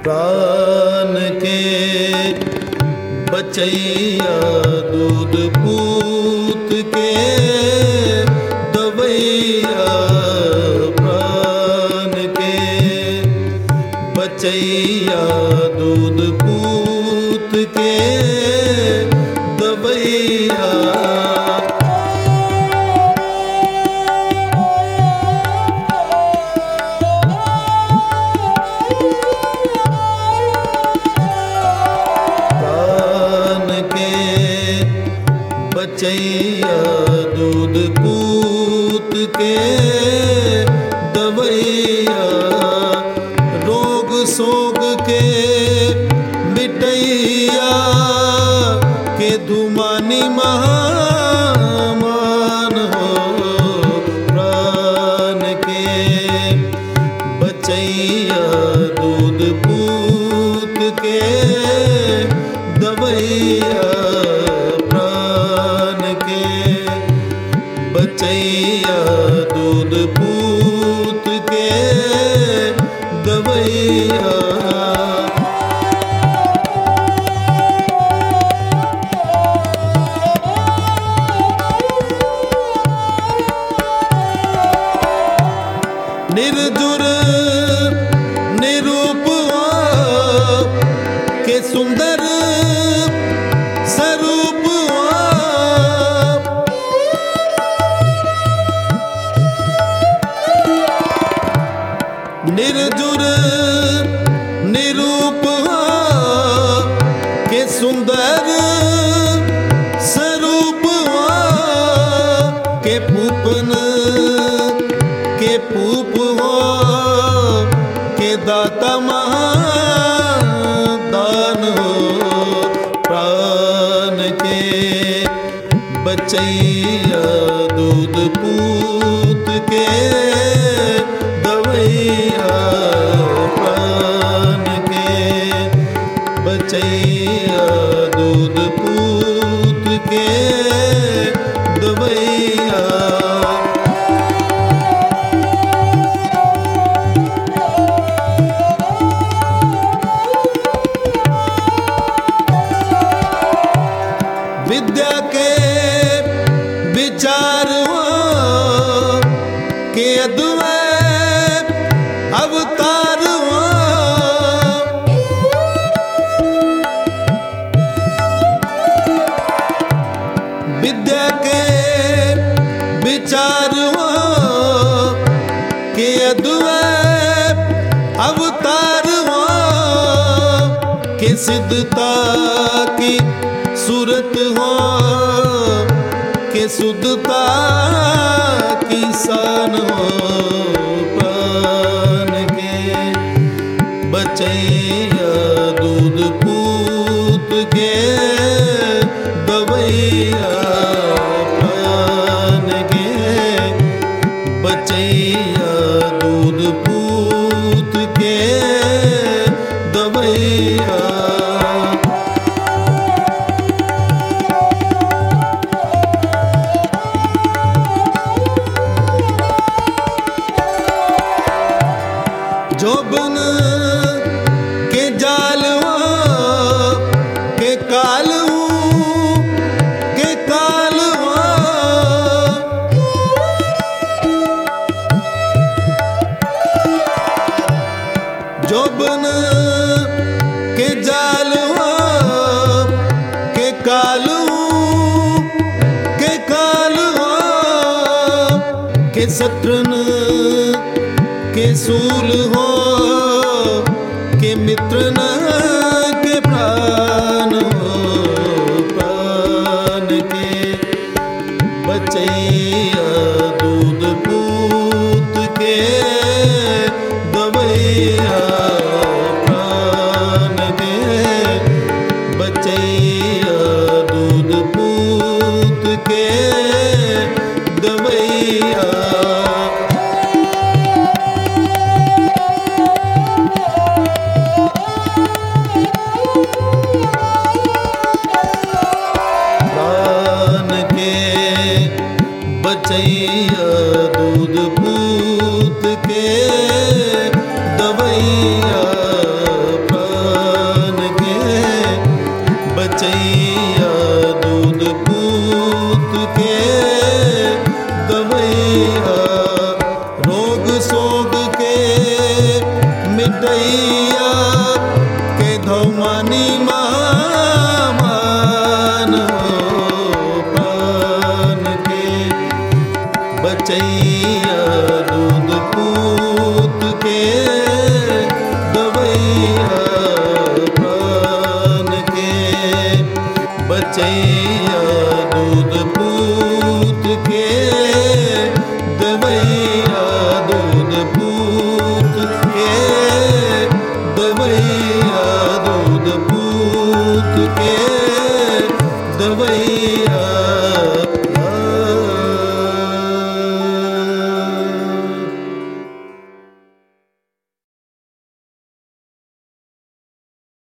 प्राण के बचैया दूध पूत के दवैया प्राण के बचैया दूध पूत के दवैया बचैया दूध पूत के दवैया रोग सोग के मिटैया के धुमानी महामान हो प्राण के बचैया दूध पूत के दवैया बचैया दूध पूत के दवैया निर्जुर निरूप के सुंदर स्वरूप निर्जुर निरूप के सुंदर स्वरूप के पूपन के पूप हो के दाता महादान हो प्राण के बचैया दूध पूत के दवैया प्राण के बचैया दूध पूत के दवैया विद्या के विचार के अद्वैत अवतार विद्या के विचार के अद्वैत अवतार के सिद्धता की सूरत हो के शुद्धता की शान हो प्राण के बचैया दूध पूत के दवैया प्राण के बचैया दूध पूत के दवैया जोबन के जाल के काल के काल जोबन के जाल के काल के काल के शत्रन के सूल हो के मित्र न के प्राण हो प्राण के बचैया दूध पूत के दवैया प्राण के बचैया दूध पूत के दवैया बचैया दूध पूत के दवैया। पूत के दवैया, रोग सोग के मिटैया, के धौमानी मान प्राण के बचैया, दूध पूत के दवैया, प्राण के बचैया, दूध पूत के